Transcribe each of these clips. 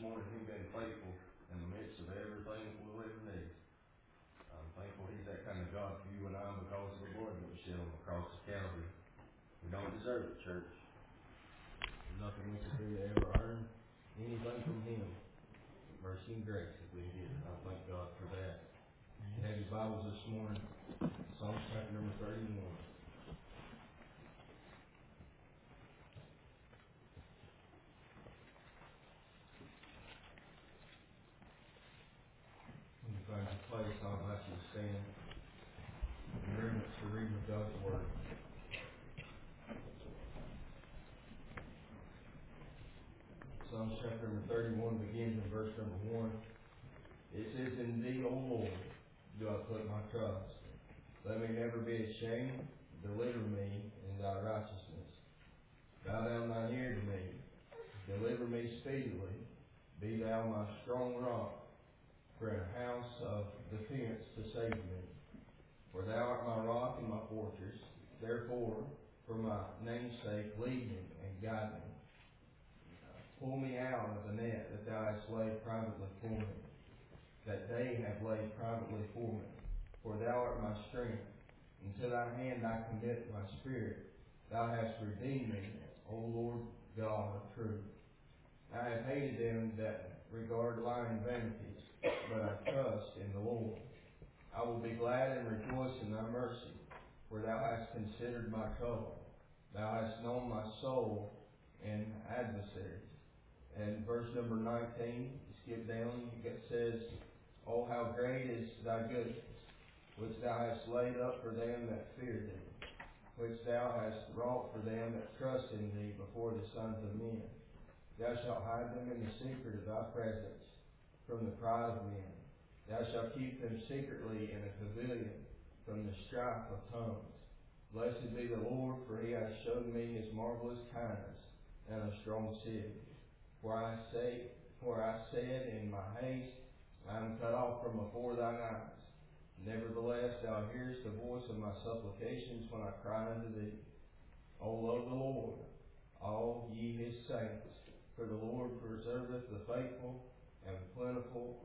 morning He's been faithful in the midst of everything we'll ever need. I'm thankful He's that kind of God for you and I because of the blood that was shed on the cross of Calvary. We don't deserve it, church. There's nothing we can do to ever earn anything from Him. Mercy and grace that we get. I thank God for that. You have your Bibles this morning, Psalms chapter number 31. When you find your place, I'll invite you to stand in reverence to the reading of God's Word. Psalms chapter number 31 begins in verse number 1. It says, "In Thee, O Lord, do I put my trust. Let me never be ashamed. Deliver me in Thy righteousness. Bow down Thine ear to me. Deliver me speedily. Be Thou my strong rock. For a house of defense to save me. For Thou art my rock and my fortress. Therefore, for my name's sake, lead me and guide me. Pull me out of the net that Thou hast laid privately for me, that they have laid privately for me. For Thou art my strength. Into Thy hand I commit my spirit. Thou hast redeemed me, O Lord God of truth. I have hated them that regard lying vanities, but I trust in the Lord. I will be glad and rejoice in Thy mercy, for Thou hast considered my trouble. Thou hast known my soul and adversaries." And verse number 19, skip down, it says, "Oh, how great is Thy goodness, which Thou hast laid up for them that fear Thee, which Thou hast wrought for them that trust in Thee before the sons of men. Thou shalt hide them in the secret of Thy presence from the pride of men. Thou shalt keep them secretly in a pavilion from the strife of tongues. Blessed be the Lord, for He has shown me His marvelous kindness and a strong city. For I said in my haste, I am cut off from before Thine eyes. Nevertheless, Thou hearest the voice of my supplications when I cry unto Thee. O love the Lord, all ye His saints, for the Lord preserveth the faithful, and plentifully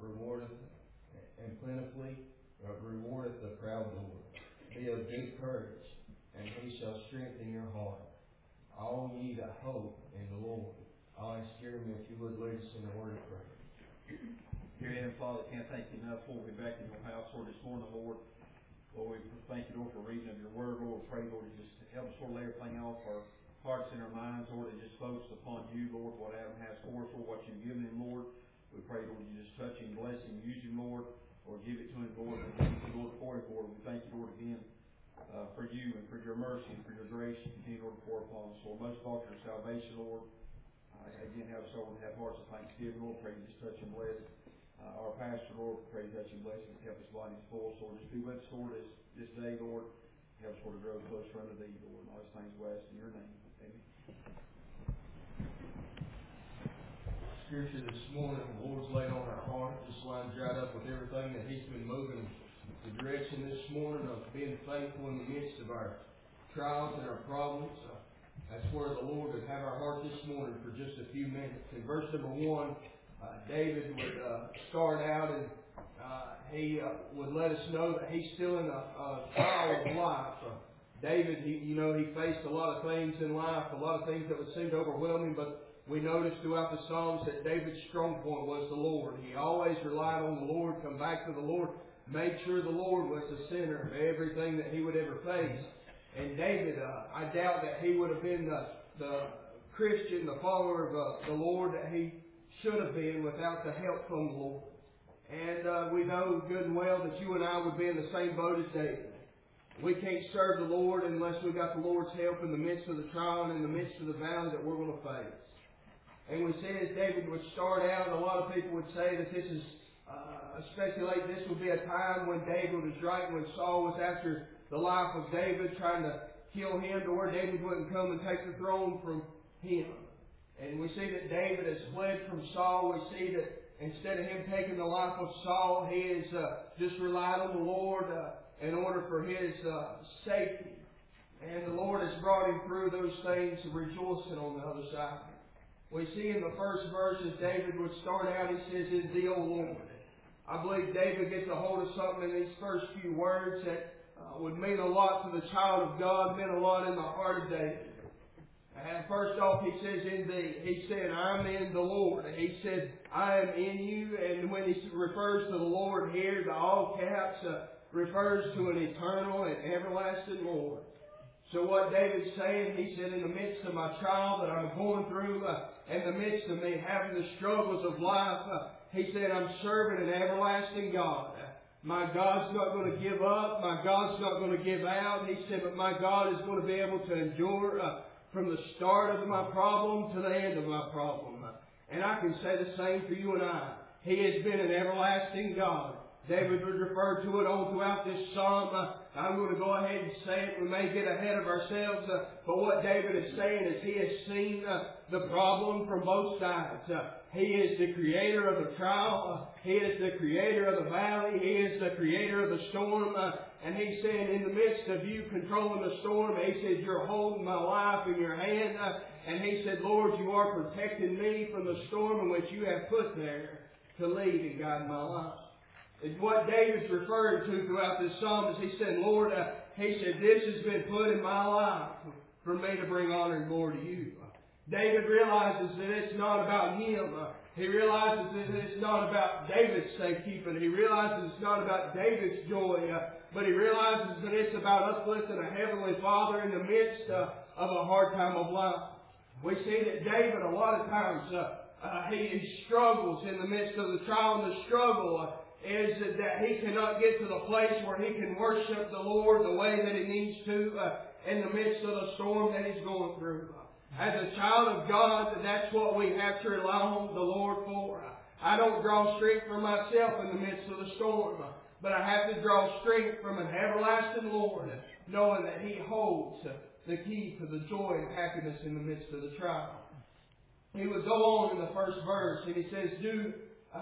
rewardeth the proud Lord. Be of good courage, and He shall strengthen your heart. All ye that hope in the Lord." I'll ask Jeremy if you would lead us in a word of prayer. Dear Heavenly Father, I can't thank you enough for being back in your house, Lord, this morning, Lord. Lord, we thank you, Lord, for reading of your word, Lord. Pray, Lord, you just help us, Lord, lay everything off our hearts and our minds, Lord, and just focus upon you, Lord, what Adam has for us, Lord, what you've given him, Lord. We pray, Lord, you just touch him, bless him, use him, Lord, or give it to him, Lord, and thank you, Lord, for it, Lord. We thank you, Lord, again, for you and for your mercy and for your grace and continue, Lord, to pour upon us, Lord. Most of all, for your salvation, Lord. Again, have us over and have hearts of thanksgiving, Lord. Pray you just touch and bless our pastor, Lord. Pray you touch and bless him, help his body full. So just be with us, Lord, this day, Lord. Help us, Lord, to grow closer unto Thee, Lord. And all these things we ask in your name. Amen. Scripture this morning, the Lord's laid on our heart, just lines right up with everything that He's been moving the direction this morning of being faithful in the midst of our trials and our problems. That's where the Lord would have our heart this morning for just a few minutes. In verse number 1, David would start out and he would let us know that he's still in a trial of life. David, he faced a lot of things in life, a lot of things that would seem to overwhelm him, but we noticed throughout the Psalms that David's strong point was the Lord. He always relied on the Lord, come back to the Lord, made sure the Lord was the center of everything that he would ever face. And David, I doubt that he would have been the Christian, the follower of the Lord that he should have been without the help from the Lord. And we know good and well that you and I would be in the same boat as David. We can't serve the Lord unless we've got the Lord's help in the midst of the trial and in the midst of the valley that we're going to face. And we see as David would start out, a lot of people would say that this is, speculate this would be a time when David was right, when Saul was after the life of David, trying to kill him to where David wouldn't come and take the throne from him. And we see that David has fled from Saul. We see that instead of him taking the life of Saul, he has just relied on the Lord in order for his safety. And the Lord has brought him through those things, rejoicing on the other side. We see in the first verse as David would start out, he says, "In Thee, O Lord." I believe David gets a hold of something in these first few words that would mean a lot to the child of God, meant a lot in the heart of David. And first off, he says, "In Thee." He said, "I'm in the Lord." He said, "I am in you." And when he refers to the Lord here, the all caps refers to an eternal and everlasting Lord. So what David's saying, he said, in the midst of my trial that I'm going through, in the midst of me having the struggles of life, he said, I'm serving an everlasting God. My God's not going to give up. My God's not going to give out. He said, but my God is going to be able to endure from the start of my problem to the end of my problem. And I can say the same for you and I. He has been an everlasting God. David would refer to it all throughout this psalm. I'm going to go ahead and say it. We may get ahead of ourselves. But what David is saying is he has seen the problem from both sides. He is the creator of the trial. He is the creator of the valley. He is the creator of the storm. And he's saying in the midst of you controlling the storm, he said, you're holding my life in your hand. And he said, Lord, you are protecting me from the storm in which you have put there to lead and guide my life. It's what David's referring to throughout this psalm is he said, Lord, he said, this has been put in my life for me to bring honor and glory to you. David realizes that it's not about him. He realizes that it's not about David's safekeeping. He realizes it's not about David's joy. But he realizes that it's about uplifting a Heavenly Father in the midst of a hard time of life. We see that David, a lot of times, he struggles in the midst of the trial and the struggle. Is that he cannot get to the place where he can worship the Lord the way that he needs to in the midst of the storm that he's going through. As a child of God, that's what we have to rely on the Lord for. I don't draw strength from myself in the midst of the storm, but I have to draw strength from an everlasting Lord, knowing that He holds the key to the joy and happiness in the midst of the trial. He would go on in the first verse and he says, Do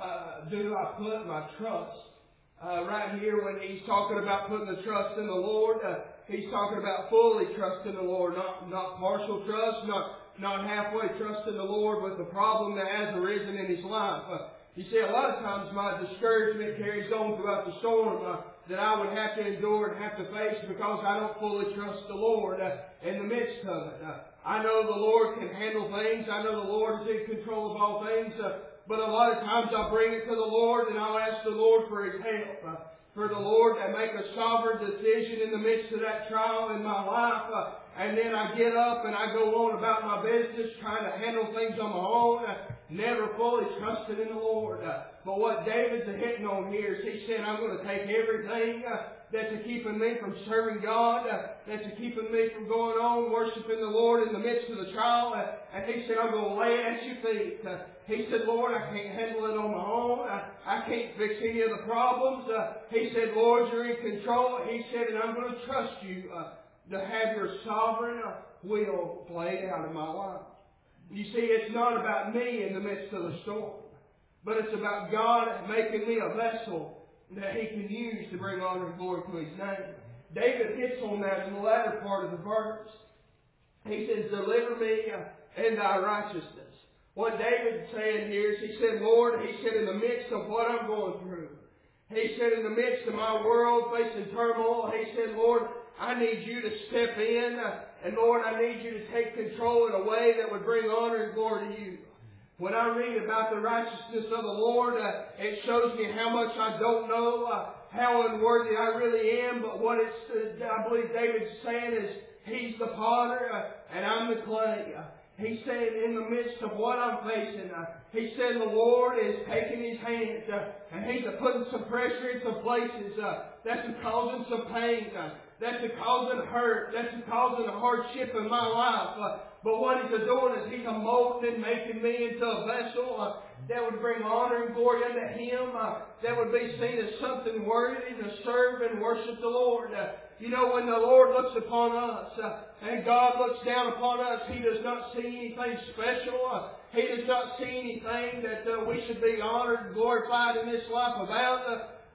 I put my trust? Right here when he's talking about putting the trust in the Lord, he's talking about fully trusting the Lord, not partial trust, not halfway trusting the Lord with the problem that has arisen in his life. You see, a lot of times my discouragement carries on throughout the storm that I would have to endure and have to face because I don't fully trust the Lord in the midst of it. I know the Lord can handle things. I know the Lord is in control of all things. But a lot of times I'll bring it to the Lord and I'll ask the Lord for His help. For the Lord to make a sovereign decision in the midst of that trial in my life. And then I get up and I go on about my business, trying to handle things on my own, never fully trusting in the Lord. But what David's hitting on here is he said, I'm going to take everything that's keeping me from serving God, that's keeping me from going on, worshiping the Lord in the midst of the trial. And he said, I'm going to lay it at your feet. He said, Lord, I can't handle it on my own. I can't fix any of the problems. He said, Lord, you're in control. He said, and I'm going to trust you to have your sovereign will played out in my life. You see, it's not about me in the midst of the storm, but it's about God making me a vessel that He can use to bring honor and glory to His name. David hits on that in the latter part of the verse. He says, deliver me in thy righteousness. What David's saying here is, he said, Lord, he said, in the midst of what I'm going through, he said, in the midst of my world facing turmoil, he said, Lord, I need you to step in, and Lord, I need you to take control in a way that would bring honor and glory to you. When I read about the righteousness of the Lord, it shows me how much I don't know, how unworthy I really am, but what I believe David's saying is, He's the potter, and I'm the clay. He's saying in the midst of what I'm facing, He's saying the Lord is taking His hand and He's putting some pressure in some places that's causing some pain, that's causing hurt, that's causing hardship in my life. But what He's doing is He's molding and making me into a vessel that would bring honor and glory unto Him, that would be seen as something worthy to serve and worship the Lord. You know, when the Lord looks upon us and God looks down upon us, He does not see anything special. He does not see anything that we should be honored and glorified in this life about.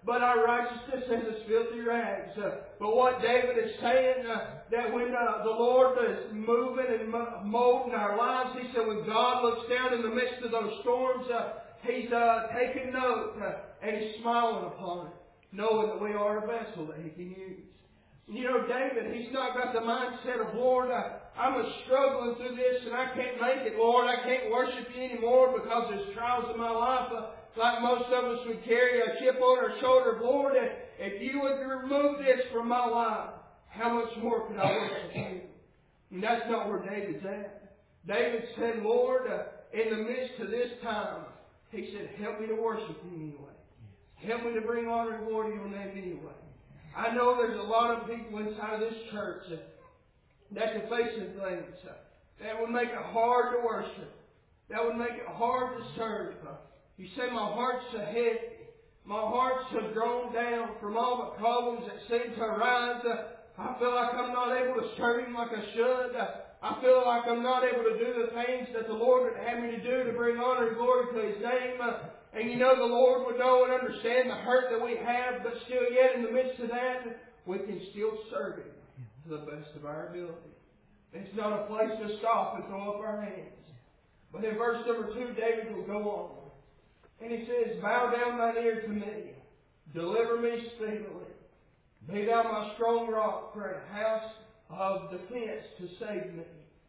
but our righteousness is as filthy rags. But what David is saying, that when the Lord is moving and molding our lives, he said when God looks down in the midst of those storms, He's taking note and He's smiling upon it, knowing that we are a vessel that He can use. You know, David, he's not got the mindset of, Lord, I'm struggling through this and I can't make it. Lord, I can't worship You anymore because there's trials in my life. Like most of us would carry a chip on our shoulder. Lord, if You would remove this from my life, how much more could I worship You? And that's not where David's at. David said, Lord, in the midst of this time, he said, help me to worship You anyway. Help me to bring honor and glory to Your name anyway. I know there's a lot of people inside of this church that are facing things that would make it hard to worship, that would make it hard to serve. You say, my heart's so heavy. My heart's so drawn down from all the problems that seem to arise. I feel like I'm not able to serve Him like I should. I feel like I'm not able to do the things that the Lord would have me to do to bring honor and glory to His name. And you know the Lord would know and understand the hurt that we have, but still yet in the midst of that, we can still serve Him to the best of our ability. It's not a place to stop and throw up our hands. But in verse number 2, David will go on. And he says, bow down thine ear to me. Deliver me speedily. Be Thou my strong rock for a house of defense to save me.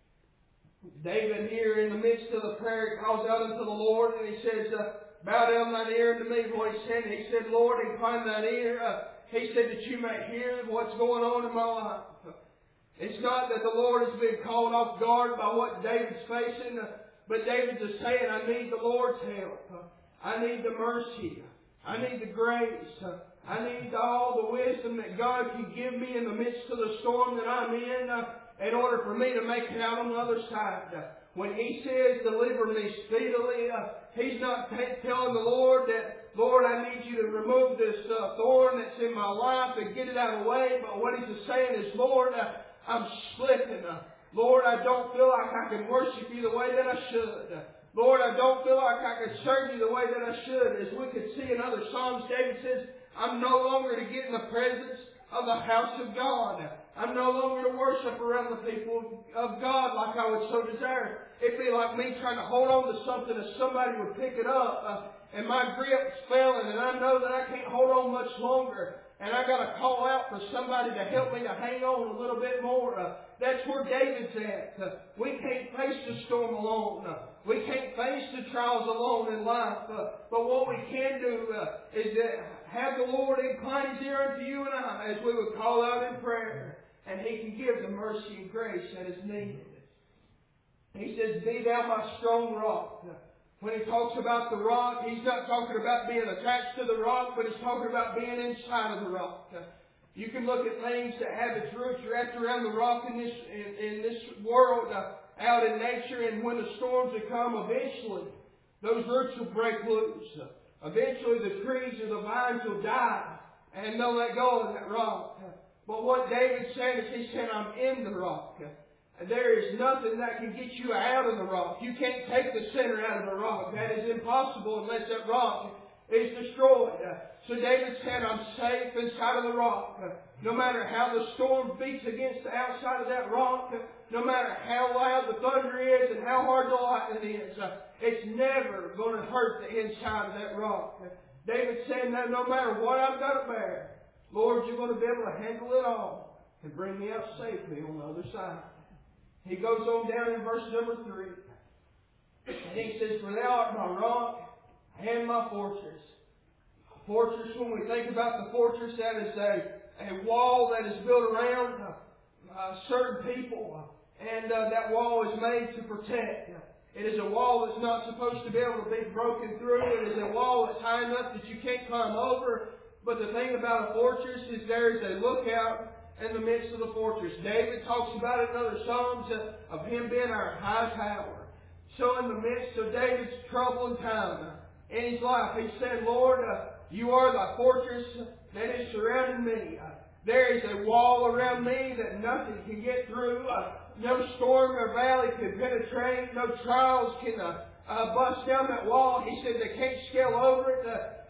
David here in the midst of the prayer calls out unto the Lord and he says, bow down thine ear unto me. What he said, Lord, incline thine ear. He said that You may hear what's going on in my life. It's not that the Lord has been caught off guard by what David's facing, but David's just saying, I need the Lord's help. I need the mercy. I need the grace. I need all the wisdom that God can give me in the midst of the storm that I'm in order for me to make it out on the other side. When He says, deliver me speedily, He's not telling the Lord that, Lord, I need You to remove this thorn that's in my life and get it out of the way. But what He's just saying is, Lord, I'm slipping. Lord, I don't feel like I can worship You the way that I should. Lord, I don't feel like I can serve You the way that I should. As we could see in other Psalms, David says, I'm no longer to get in the presence of the house of God. I'm no longer to worship around the people of God like I would so desire. It'd be like me trying to hold on to something if somebody would pick it up and my grip's failing and I know that I can't hold on much longer. And I got to call out for somebody to help me to hang on a little bit more. That's where David's at. We can't face the storm alone. We can't face the trials alone in life. But what we can do is have the Lord incline His ear unto you and I as we would call out in prayer. And He can give the mercy and grace that is needed. He says, be Thou my strong rock. When he talks about the rock, he's not talking about being attached to the rock, but he's talking about being inside of the rock. You can look at things that have its roots wrapped around the rock in this world, out in nature, and when the storms have come, eventually those roots will break loose. Eventually the trees or the vines will die, and they'll let go of that rock. But what David's saying is he's saying, I'm in the rock. There is nothing that can get you out of the rock. You can't take the center out of the rock. That is impossible unless that rock is destroyed. So David said, I'm safe inside of the rock. No matter how the storm beats against the outside of that rock, no matter how loud the thunder is and how hard the lightning is, it's never going to hurt the inside of that rock. David said, no matter what I've got to bear, Lord, You're going to be able to handle it all and bring me out safely on the other side. He goes on down in verse number 3. And he says, for Thou art my rock and my fortress. A fortress, when we think about the fortress, that is a wall that is built around certain people. And that wall is made to protect. It is a wall that's not supposed to be able to be broken through. It is a wall that's high enough that you can't climb over. But the thing about a fortress is there is a lookout in the midst of the fortress. David talks about it in other Psalms of him being our high tower. So in the midst of David's troubling time in his life, he said, Lord, You are the fortress that is surrounding me. There is a wall around me that nothing can get through. No storm or valley can penetrate. No trials can bust down that wall. He said they can't scale over it.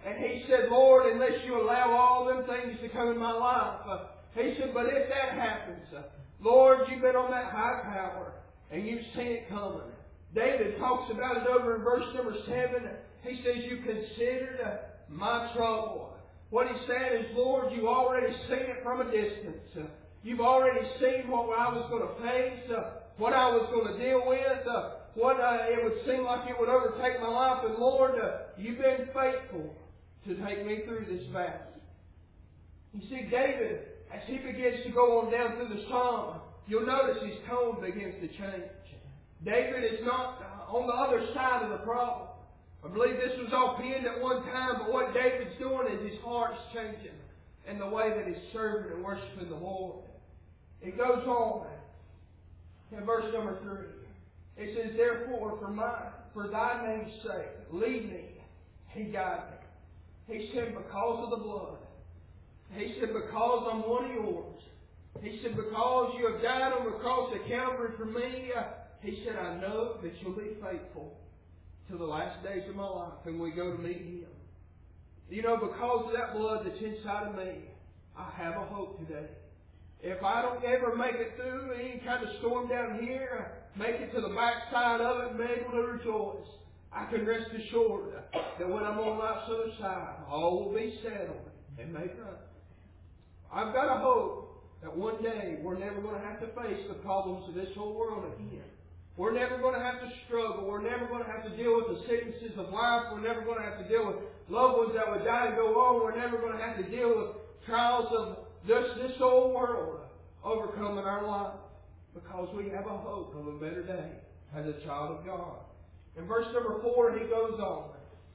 And he said, Lord, unless you allow all them things to come in my life. He said, but if that happens, Lord, you've been on that high tower and you've seen it coming. David talks about it over in verse number 7. He says, you considered my trouble. What he's saying is, Lord, you've already seen it from a distance. You've already seen what I was going to face, what I was going to deal with, what it would seem like it would overtake my life. And Lord, you've been faithful to take me through this valley. You see, David, as he begins to go on down through the psalm, you'll notice his tone begins to change. David is not on the other side of the problem. I believe this was all penned at one time, but what David's doing is his heart's changing in the way that he's serving and worshiping the Lord. It goes on in verse number 3. It says, therefore, for thy name's sake, lead me, he guide me. He said, because of the blood. He said, because I'm one of yours. He said, because you have died on the cross of Calvary for me. He said, I know that you'll be faithful to the last days of my life when we go to meet Him. You know, because of that blood that's inside of me, I have a hope today. If I don't ever make it through any kind of storm down here, make it to the backside of it and be able to rejoice, I can rest assured that when I'm on life's other side, all will be settled and made right. I've got a hope that one day we're never going to have to face the problems of this whole world again. We're never going to have to struggle. We're never going to have to deal with the sicknesses of life. We're never going to have to deal with loved ones that would die and go on. We're never going to have to deal with trials of this old world overcoming our life, because we have a hope of a better day as a child of God. In verse number 4, he goes on.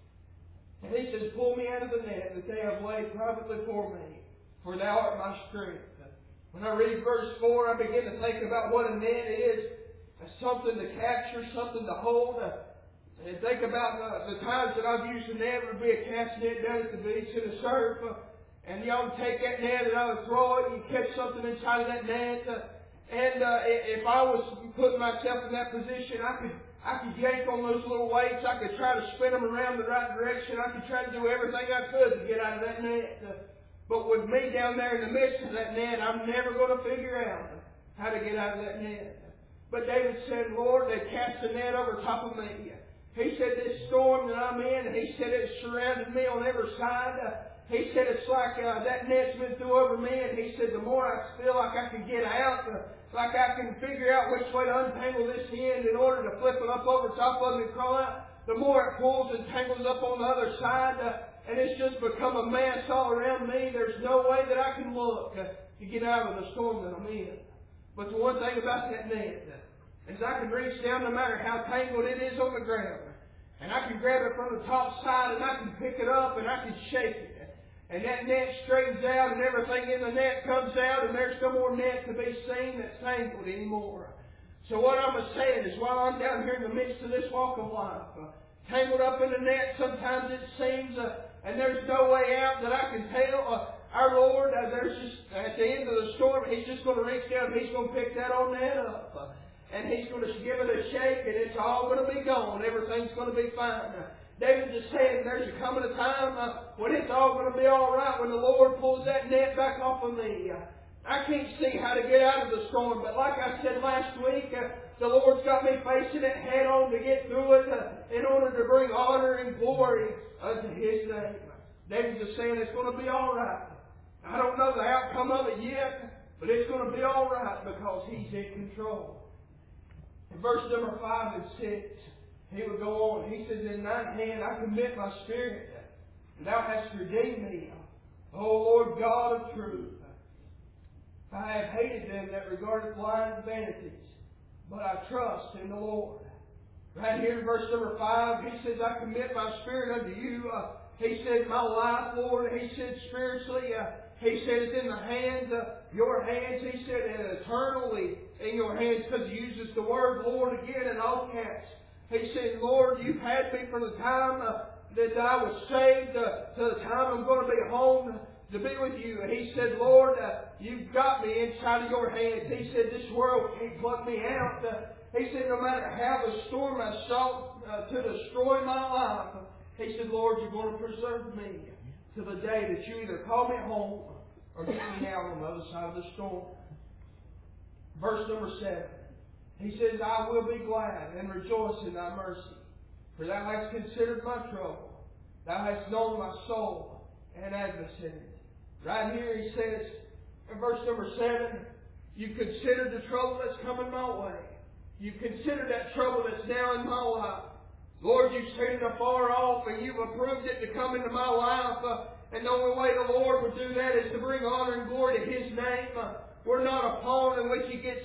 And he says, pull me out of the net that they have laid privately for me, for thou art my strength. When I read verse 4, I begin to think about what a net is. Something to capture, something to hold. And think about the times that I've used a net. It would be a cast net down at the beach in the surf. And you would take that net and I would throw it and you'd catch something inside of that net. And if I was putting myself in that position, I could yank on those little weights. I could try to spin them around the right direction. I could try to do everything I could to get out of that net. But with me down there in the midst of that net, I'm never going to figure out how to get out of that net. But David said, Lord, they cast the net over top of me. He said, this storm that I'm in, he said it surrounded me on every side. He said, it's like that net's been through over me. And he said, the more I feel like I can get out, like I can figure out which way to untangle this end in order to flip it up over top of me and crawl out, the more it pulls and tangles up on the other side. And it's just become a mess all around me. There's no way that I can look to get out of the storm that I'm in. But the one thing about that net is I can reach down no matter how tangled it is on the ground. And I can grab it from the top side and I can pick it up and I can shake it. And that net straightens out and everything in the net comes out and there's no more net to be seen that's tangled anymore. So what I'm saying is while I'm down here in the midst of this walk of life, tangled up in the net, sometimes it seems and there's no way out that I can tell. Our Lord, there's just, at the end of the storm, He's just going to reach down and He's going to pick that old net up. And He's going to give it a shake and it's all going to be gone. Everything's going to be fine. David just saying there's coming a time when it's all going to be all right when the Lord pulls that net back off of me. I can't see how to get out of the storm, but like I said last week, the Lord's got me facing it head on to get through it in order to bring honor and glory unto His name. David's just saying it's going to be all right. I don't know the outcome of it yet, but it's going to be all right because He's in control. In verse number 5 and 6, he would go on. He says, in thine hand I commit my spirit, and thou hast redeemed me, O Lord God of truth. I have hated them that regardeth lying vanities, but I trust in the Lord. Right here in verse number 5, he says, I commit my spirit unto you. He said, my life, Lord. He said, spiritually, he said, it's in the hands of your hands. He said, and eternally in your hands, because he uses the word Lord again in all caps. He said, Lord, you've had me from the time that I was saved to the time I'm going to be home to be with you. And He said, Lord, you've got me inside of your hands. He said, this world can't pluck me out. He said, no matter how the storm has sought to destroy my life, He said, Lord, you're going to preserve me to the day that you either call me home or get me out on the other side of the storm. Verse number 7. He says, I will be glad and rejoice in thy mercy, for thou hast considered my trouble. Thou hast known my soul and adversaries. Right here he says, in verse number 7, you considered the trouble that's coming my way. You consider that trouble that's now in my life. Lord, you've seen it afar off and you've approved it to come into my life. And the only way the Lord would do that is to bring honor and glory to His name. We're not a pawn in which He gets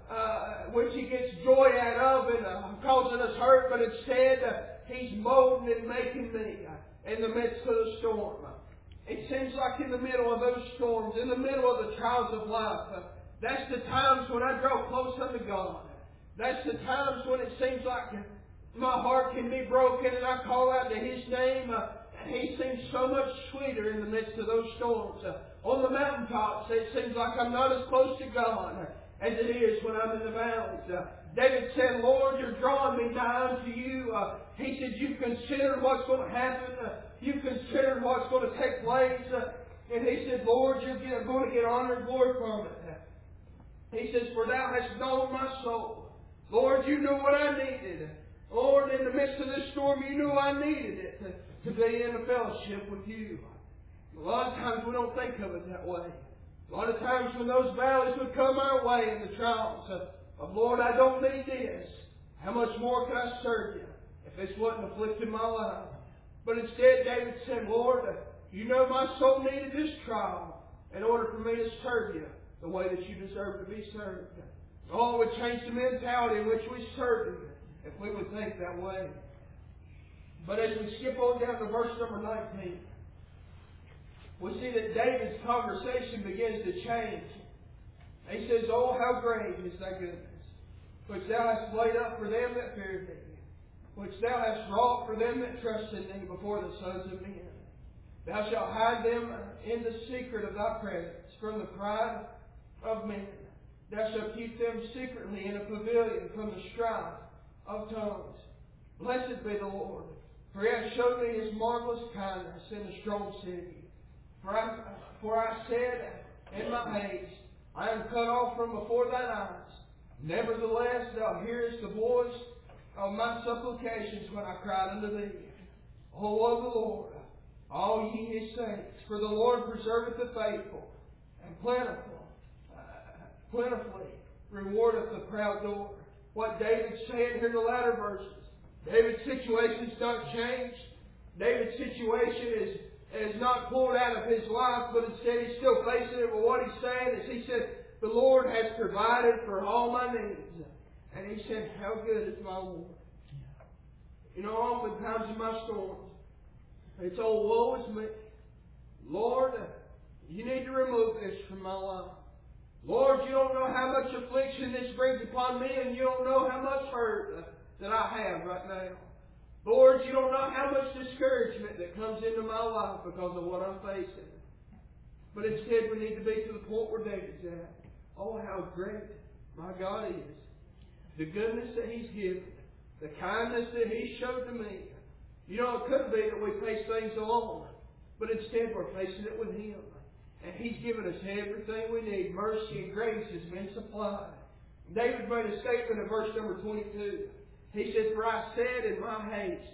joy out of and causing us hurt, but instead He's molding and making me in the midst of the storm. It seems like in the middle of those storms, in the middle of the trials of life, that's the times when I draw close unto God. That's the times when it seems like my heart can be broken and I call out to His name. And He seems so much sweeter in the midst of those storms. On the mountaintops, it seems like I'm not as close to God as it is when I'm in the valleys. David said, Lord, you're drawing me nigh unto you. He said, you've considered what's going to happen. You've considered what's going to take place. And he said, Lord, you're going to get honor and glory from it. He says, for thou hast known my soul. Lord, you knew what I needed. Lord, in the midst of this storm, you knew I needed it to be in a fellowship with you. A lot of times we don't think of it that way. A lot of times when those valleys would come our way in the trials of Lord, I don't need this. How much more can I serve you if this wasn't afflicting my life? But instead, David said, Lord, you know my soul needed this trial in order for me to serve you the way that you deserve to be served. Oh, it would change the mentality in which we serve you if we would think that way. But as we skip on down to verse number 19, we see that David's conversation begins to change. He says, oh, how great is thy goodness, which thou hast laid up for them that fear thee, which thou hast wrought for them that trust in thee before the sons of men. Thou shalt hide them in the secret of thy presence from the pride of men. Thou shalt keep them secretly in a pavilion from the strife of tongues. Blessed be the Lord, for He hath showed me His marvelous kindness in a strong city. For I said in my haste, I am cut off from before thine eyes. Nevertheless, thou hearest the voice of my supplications when I cried unto thee. O love the Lord, all ye His saints, for the Lord preserveth the faithful, and plentifully rewardeth the proud doer. What David's saying here in the latter verses. David's situation's not changed. David's situation is not pulled out of his life, but instead he's still facing it. But what he's saying is, he said, the Lord has provided for all my needs. And he said, how good is my Lord. You know, oftentimes in my storms, it's, oh, woe is me. Lord, you need to remove this from my life. Lord, you don't know how much affliction this brings upon me, and you don't know how much hurt that I have right now. Lord, you don't know how much discouragement that comes into my life because of what I'm facing. But instead, we need to be to the point where David's at. Oh, how great my God is. The goodness that He's given. The kindness that He showed to me. You know, it could be that we face things alone. But instead, we're facing it with Him. And He's given us everything we need. Mercy and grace has been supplied. David made a statement in verse number 22. He said, for I said in my haste,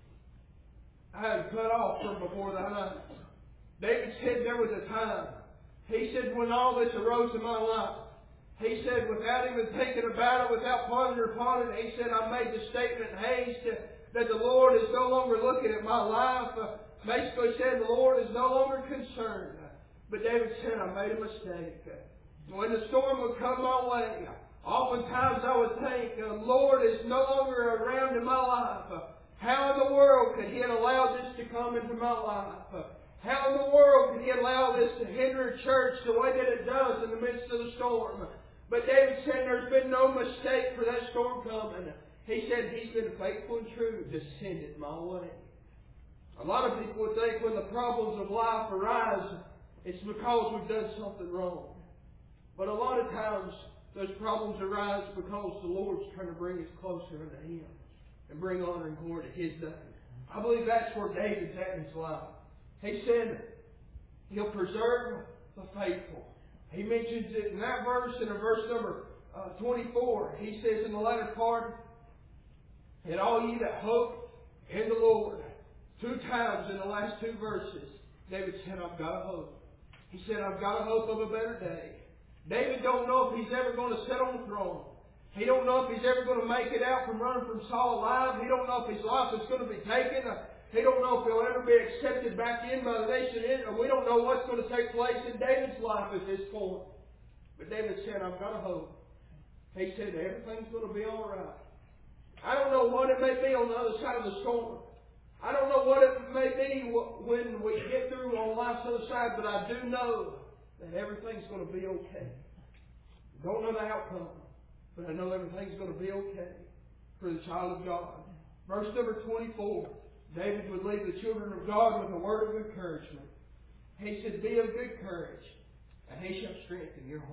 I am cut off from before thine eyes. David said there was a time. He said when all this arose in my life, he said without even thinking about it, without pondering upon it, he said I made the statement in haste that the Lord is no longer looking at my life. Basically said the Lord is no longer concerned. But David said I made a mistake. When the storm would come my way, oftentimes I would think, the Lord is no longer around in my life. How in the world could He have allowed this to come into my life? How in the world could He allow this to hinder church the way that it does in the midst of the storm? But David said there's been no mistake for that storm coming. He said He's been faithful and true to send it my way. A lot of people would think when the problems of life arise, it's because we've done something wrong. But a lot of times, those problems arise because the Lord's trying to bring us closer unto Him and bring honor and glory to His name. I believe that's where David's at in his life. He said He'll preserve the faithful. He mentions it in that verse, and in verse number 24. He says in the latter part, and all ye that hope in the Lord. 2 times in the last 2 verses, David said, I've got a hope. He said, I've got a hope of a better day. David don't know if he's ever going to sit on the throne. He don't know if he's ever going to make it out from running from Saul alive. He don't know if his life is going to be taken. He don't know if he'll ever be accepted back in by the nation. We don't know what's going to take place in David's life at this point. But David said, I've got a hope. He said, everything's going to be all right. I don't know what it may be on the other side of the storm. I don't know what it may be when we get through on life's other side, but I do know that everything's going to be okay. Don't know the outcome, but I know everything's going to be okay for the child of God. Verse number 24, David would lead the children of God with a word of encouragement. He said, be of good courage, and He shall strengthen your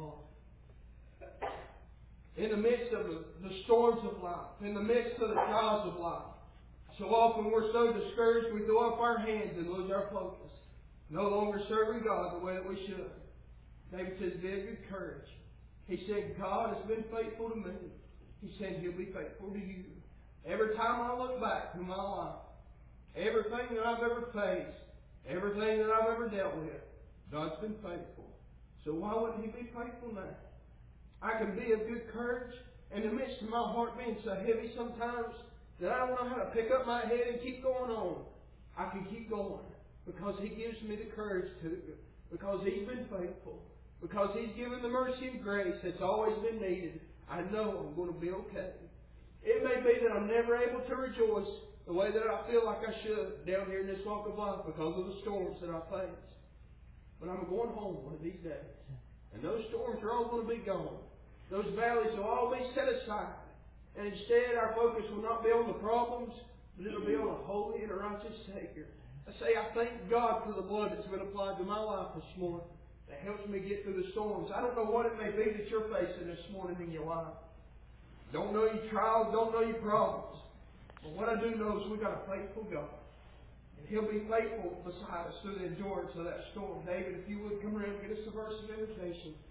heart. In the midst of the storms of life, in the midst of the trials of life, so often we're so discouraged we throw up our hands and lose our focus, no longer serving God the way that we should. David says, be of good courage. He said, God has been faithful to me. He said, He'll be faithful to you. Every time I look back through my life, everything that I've ever faced, everything that I've ever dealt with, God's been faithful. So why wouldn't He be faithful now? I can be of good courage in the midst of my heart being so heavy sometimes that I don't know how to pick up my head and keep going on. I can keep going because He gives me the courage to, because He's been faithful, because He's given the mercy and grace that's always been needed. I know I'm going to be okay. It may be that I'm never able to rejoice the way that I feel like I should down here in this walk of life because of the storms that I face. But I'm going home one of these days. And those storms are all going to be gone. Those valleys will all be set aside. And instead our focus will not be on the problems, but it'll be on a holy and a righteous Savior. I say I thank God for the blood that's been applied to my life this morning that helps me get through the storms. I don't know what it may be that you're facing this morning in your life. Don't know your trials, don't know your problems. But what I do know is we've got a faithful God. And He'll be faithful beside us through the endurance of that storm. David, if you would come around and get us a verse of invitation.